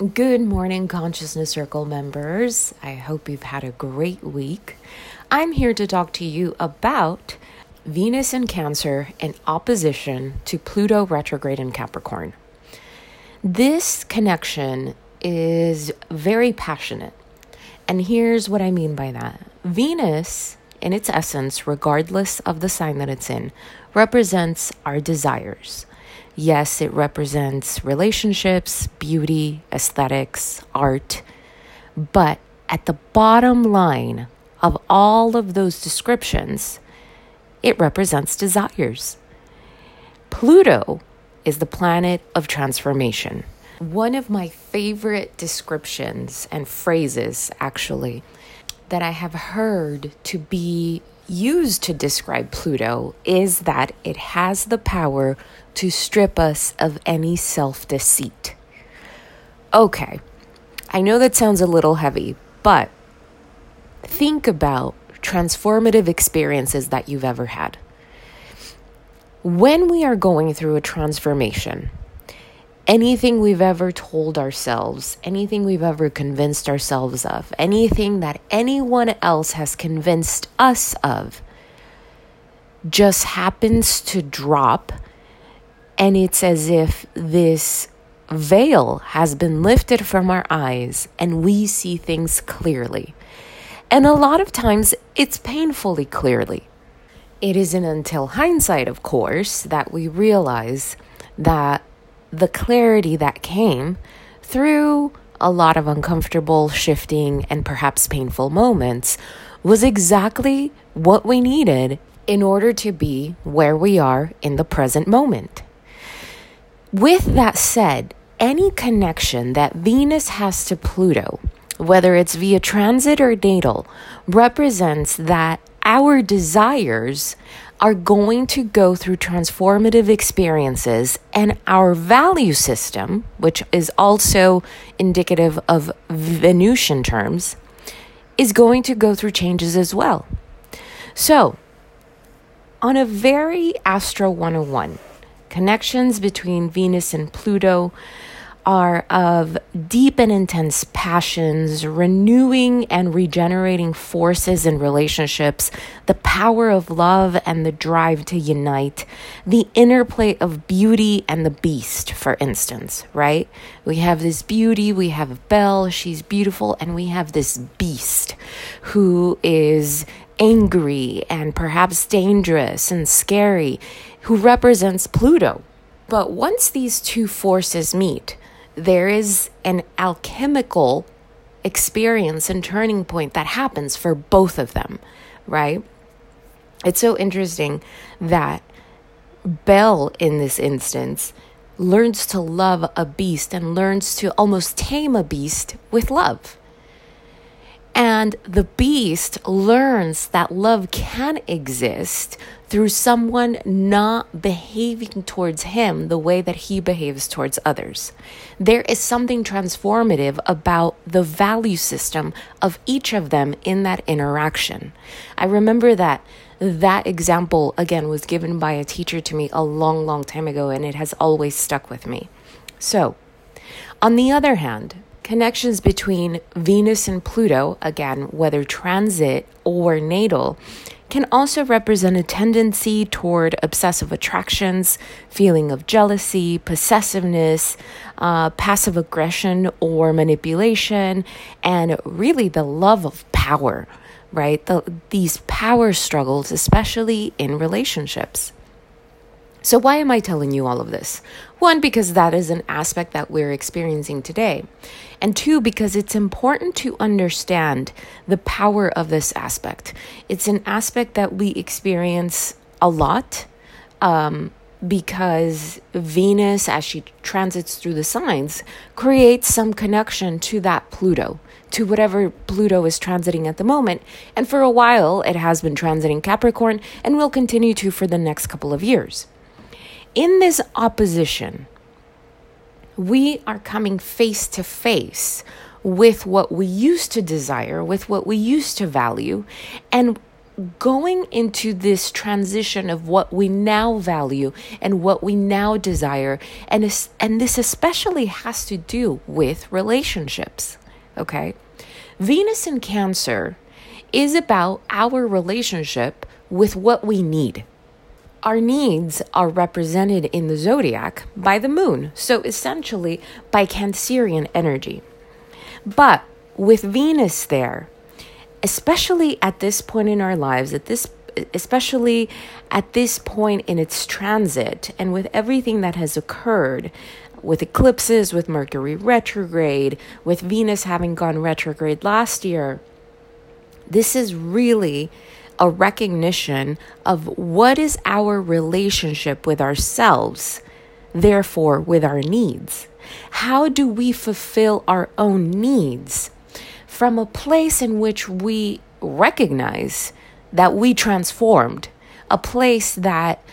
Good morning, Consciousness Circle members. I hope you've had a great week. I'm here to talk to you about Venus in Cancer in opposition to Pluto retrograde in Capricorn. This connection is very passionate. And here's what I mean by that. Venus, in its essence, regardless of the sign that it's in, represents our desires. Yes, it represents relationships, beauty, aesthetics, art. But at the bottom line of all of those descriptions, it represents desires. Pluto is the planet of transformation. One of my favorite descriptions and phrases, actually, that I have heard to be used to describe Pluto is that it has the power to strip us of any self-deceit. Okay, I know that sounds a little heavy, but think about transformative experiences that you've ever had. When we are going through a transformation, anything we've ever told ourselves, anything we've ever convinced ourselves of, anything that anyone else has convinced us of, just happens to drop, and it's as if this veil has been lifted from our eyes and we see things clearly. And a lot of times it's painfully clearly. It isn't until hindsight, of course, that we realize that the clarity that came through a lot of uncomfortable, shifting, and perhaps painful moments was exactly what we needed in order to be where we are in the present moment. With that said, any connection that Venus has to Pluto, whether it's via transit or natal, represents that our desires are going to go through transformative experiences, and our value system, which is also indicative of Venusian terms, is going to go through changes as well. So, on a very Astro 101, connections between Venus and Pluto are of deep and intense passions, renewing and regenerating forces in relationships, the power of love and the drive to unite, the interplay of beauty and the beast, for instance, right? We have this beauty, we have Belle, she's beautiful, and we have this beast who is angry and perhaps dangerous and scary, who represents Pluto. But once these two forces meet, there is an alchemical experience and turning point that happens for both of them, right? It's so interesting that Belle, in this instance, learns to love a beast and learns to almost tame a beast with love. And the beast learns that love can exist through someone not behaving towards him the way that he behaves towards others. There is something transformative about the value system of each of them in that interaction. I remember that example, again, was given by a teacher to me a long, long time ago, and it has always stuck with me. So, on the other hand, connections between Venus and Pluto, again, whether transit or natal, can also represent a tendency toward obsessive attractions, feeling of jealousy, possessiveness, passive aggression or manipulation, and really the love of power, right? These power struggles, especially in relationships. So why am I telling you all of this? One, because that is an aspect that we're experiencing today. And two, because it's important to understand the power of this aspect. It's an aspect that we experience a lot because Venus, as she transits through the signs, creates some connection to that Pluto, to whatever Pluto is transiting at the moment. And for a while, it has been transiting Capricorn and will continue to for the next couple of years. In this opposition, we are coming face to face with what we used to desire, with what we used to value, and going into this transition of what we now value and what we now desire. And this especially has to do with relationships, okay? Venus in Cancer is about our relationship with what we need. Our needs are represented in the zodiac by the moon, so essentially by Cancerian energy. But with Venus there, especially at this point in our lives, especially at this point in its transit, and with everything that has occurred, with eclipses, with Mercury retrograde, with Venus having gone retrograde last year, this is really a recognition of what is our relationship with ourselves, therefore with our needs. How do we fulfill our own needs from a place in which we recognize that we transformed, a place that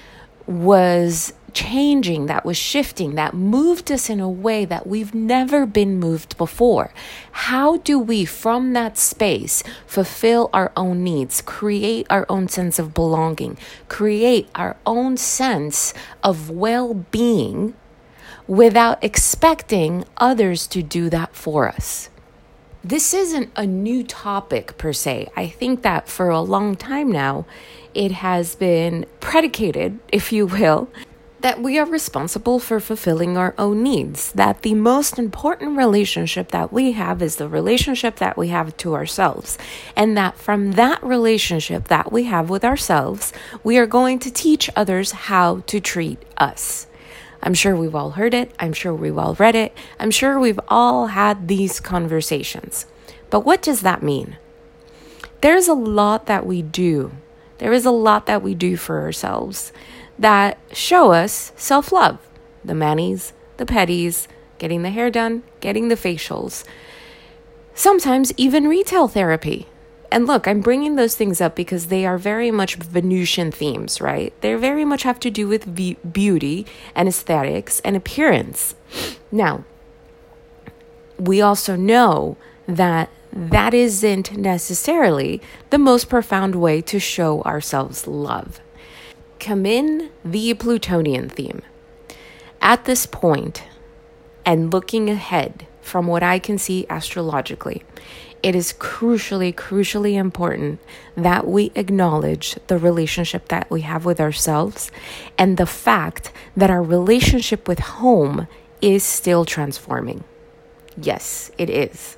was changing, that was shifting, that moved us in a way that we've never been moved before? How do we, from that space, fulfill our own needs, create our own sense of belonging, create our own sense of well-being without expecting others to do that for us? This isn't a new topic per se. I think that for a long time now, it has been predicated, if you will, that we are responsible for fulfilling our own needs, that the most important relationship that we have is the relationship that we have to ourselves, and that from that relationship that we have with ourselves, we are going to teach others how to treat us. I'm sure we've all heard it. I'm sure we've all read it. I'm sure we've all had these conversations. But what does that mean? There's a lot that we do. There is a lot that we do for ourselves that show us self-love. The manis, the pedis, getting the hair done, getting the facials. Sometimes even retail therapy. And look, I'm bringing those things up because they are very much Venusian themes, right? They very much have to do with beauty and aesthetics and appearance. Now, we also know that that isn't necessarily the most profound way to show ourselves love. Come in the Plutonian theme. At this point, and looking ahead from what I can see astrologically, it is crucially important that we acknowledge the relationship that we have with ourselves and the fact that our relationship with home is still transforming. Yes, it is.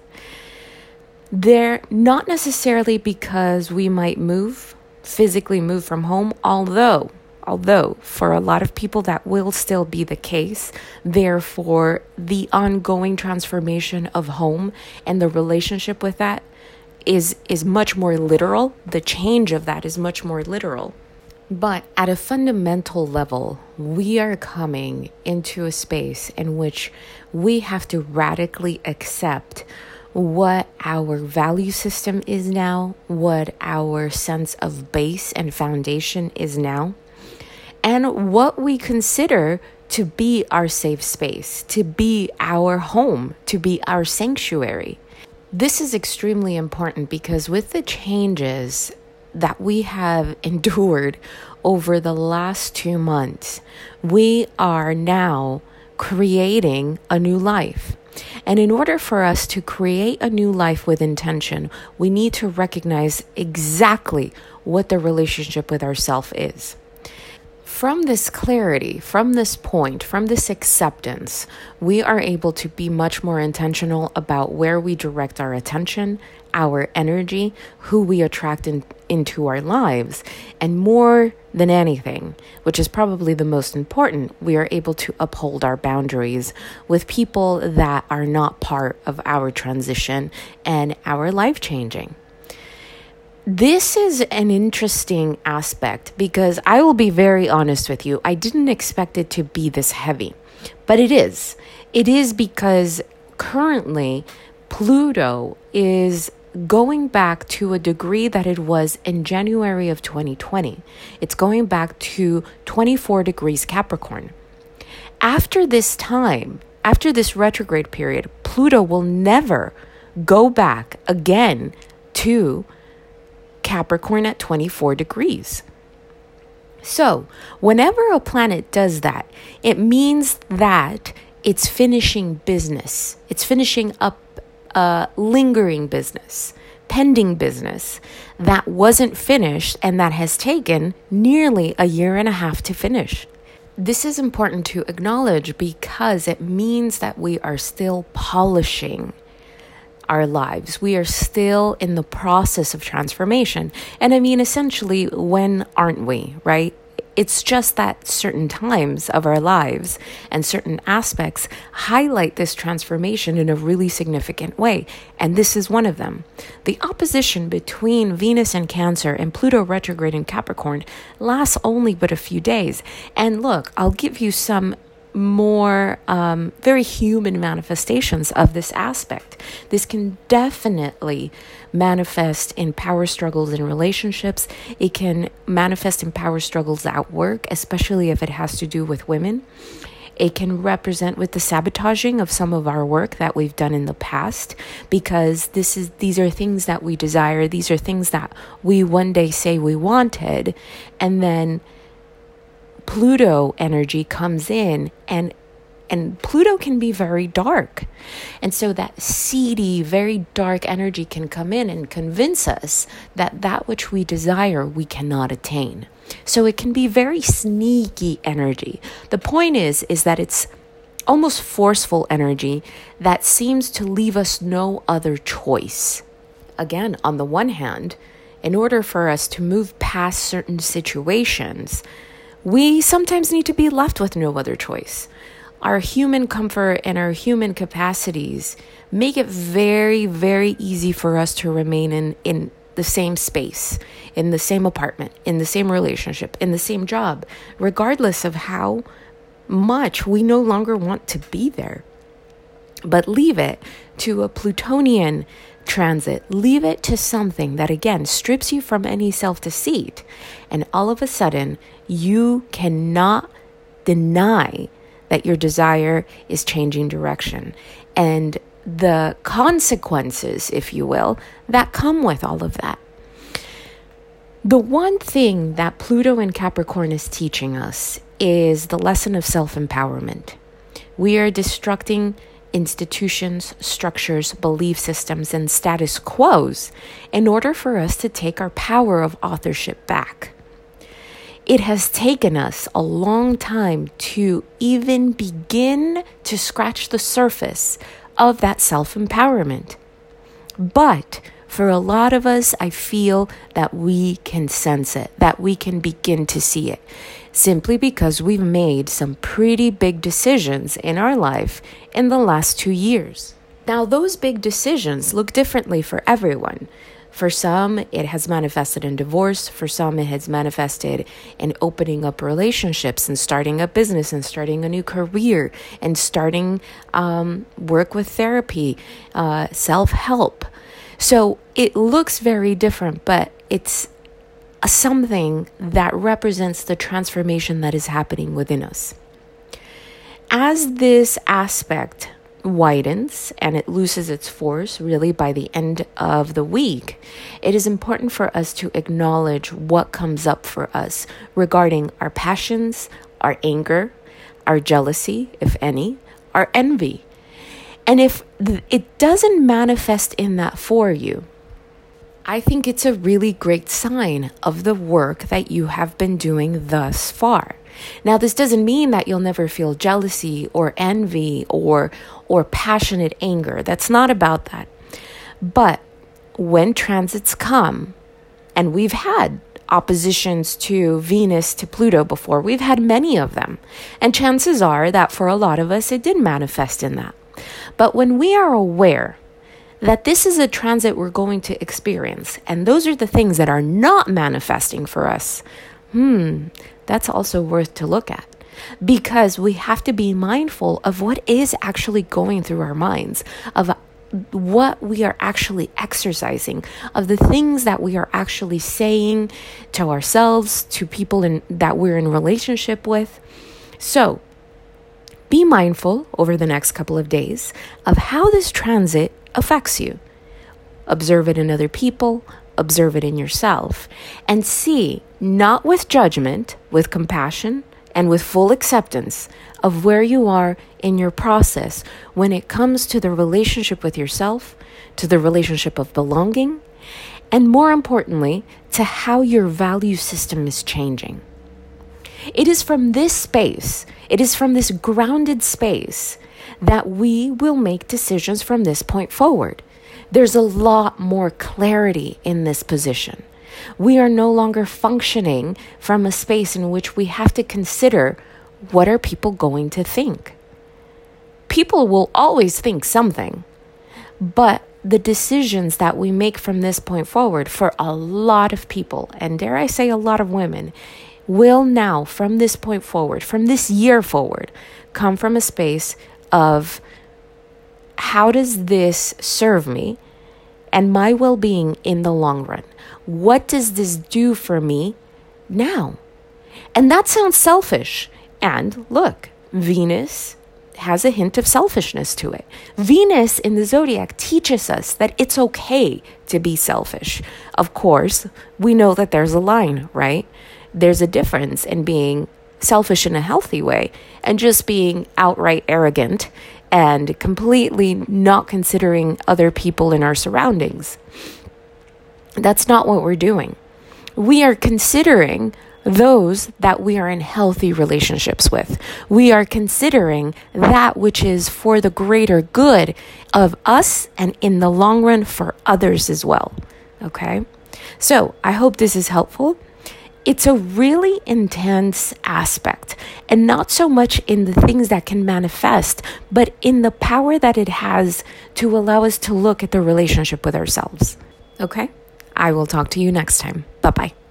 They're not necessarily because we might physically move from home, although for a lot of people that will still be the case. Therefore, the ongoing transformation of home and the relationship with that is much more literal. The change of that is much more literal. But at a fundamental level, we are coming into a space in which we have to radically accept what our value system is now, what our sense of base and foundation is now, and what we consider to be our safe space, to be our home, to be our sanctuary. This is extremely important because with the changes that we have endured over the last 2 months, we are now creating a new life. And in order for us to create a new life with intention, we need to recognize exactly what the relationship with ourselves is. From this clarity, from this point, from this acceptance, we are able to be much more intentional about where we direct our attention, our energy, who we attract into our lives, and more than anything, which is probably the most important, we are able to uphold our boundaries with people that are not part of our transition and our life changing. This is an interesting aspect because I will be very honest with you. I didn't expect it to be this heavy, but it is. It is because currently Pluto is going back to a degree that it was in January of 2020. It's going back to 24 degrees Capricorn. After this time, after this retrograde period, Pluto will never go back again to Capricorn at 24 degrees. So whenever a planet does that, it means that it's finishing business. It's finishing up lingering business, pending business that wasn't finished and that has taken nearly a year and a half to finish. This is important to acknowledge because it means that we are still polishing our lives. We are still in the process of transformation. And I mean, essentially, when aren't we, right? It's just that certain times of our lives and certain aspects highlight this transformation in a really significant way. And this is one of them. The opposition between Venus in Cancer and Pluto retrograde in Capricorn lasts only but a few days. And look, I'll give you some more very human manifestations of this aspect. This can definitely manifest in power struggles in relationships. It can manifest in power struggles at work, especially if it has to do with women. It can represent with the sabotaging of some of our work that we've done in the past, because these are things that we desire. These are things that we one day say we wanted, and then Pluto energy comes in, and Pluto can be very dark. And so that seedy, very dark energy can come in and convince us that which we desire, we cannot attain. So it can be very sneaky energy. The point is that it's almost forceful energy that seems to leave us no other choice. Again, on the one hand, in order for us to move past certain situations, we sometimes need to be left with no other choice. Our human comfort and our human capacities make it very, very easy for us to remain in the same space, in the same apartment, in the same relationship, in the same job, regardless of how much we no longer want to be there. But leave it to a Plutonian transit, leave it to something that, again, strips you from any self-deceit. And all of a sudden, you cannot deny that your desire is changing direction. And the consequences, if you will, that come with all of that. The one thing that Pluto in Capricorn is teaching us is the lesson of self-empowerment. We are destructing institutions, structures, belief systems, and status quos in order for us to take our power of authorship back. It has taken us a long time to even begin to scratch the surface of that self-empowerment. But for a lot of us, I feel that we can sense it, that we can begin to see it, simply because we've made some pretty big decisions in our life in the last 2 years. Now, those big decisions look differently for everyone. For some, it has manifested in divorce. For some, it has manifested in opening up relationships and starting a business and starting a new career and starting work with therapy, self-help. So it looks very different, but it's something that represents the transformation that is happening within us. As this aspect widens and it loses its force really by the end of the week, it is important for us to acknowledge what comes up for us regarding our passions, our anger, our jealousy, if any, our envy. And if it doesn't manifest in that for you, I think it's a really great sign of the work that you have been doing thus far. Now, this doesn't mean that you'll never feel jealousy or envy or passionate anger. That's not about that. But when transits come, and we've had oppositions to Venus to Pluto before, we've had many of them. And chances are that for a lot of us, it did manifest in that. But when we are aware that this is a transit we're going to experience, and those are the things that are not manifesting for us, that's also worth to look at, because we have to be mindful of what is actually going through our minds, of what we are actually exercising, of the things that we are actually saying to ourselves, to people that we're in relationship with. So be mindful over the next couple of days of how this transit affects you. Observe it in other people, observe it in yourself and see, not with judgment, with compassion and with full acceptance of where you are in your process when it comes to the relationship with yourself, to the relationship of belonging, and more importantly, to how your value system is changing. It is from this space, it is from this grounded space that we will make decisions from this point forward. There's a lot more clarity in this position. We are no longer functioning from a space in which we have to consider, what are people going to think? People will always think something, but the decisions that we make from this point forward for a lot of people, and dare I say a lot of women, will now from this point forward, from this year forward, come from a space of, how does this serve me and my well-being in the long run? What does this do for me now? And that sounds selfish. And look, Venus has a hint of selfishness to it. Venus in the zodiac teaches us that it's okay to be selfish. Of course, we know that there's a line, right? There's a difference in being selfish in a healthy way and just being outright arrogant and completely not considering other people in our surroundings. That's not what we're doing. We are considering those that we are in healthy relationships with. We are considering that which is for the greater good of us and in the long run for others as well. Okay? So I hope this is helpful. It's a really intense aspect, and not so much in the things that can manifest, but in the power that it has to allow us to look at the relationship with ourselves. Okay? I will talk to you next time. Bye-bye.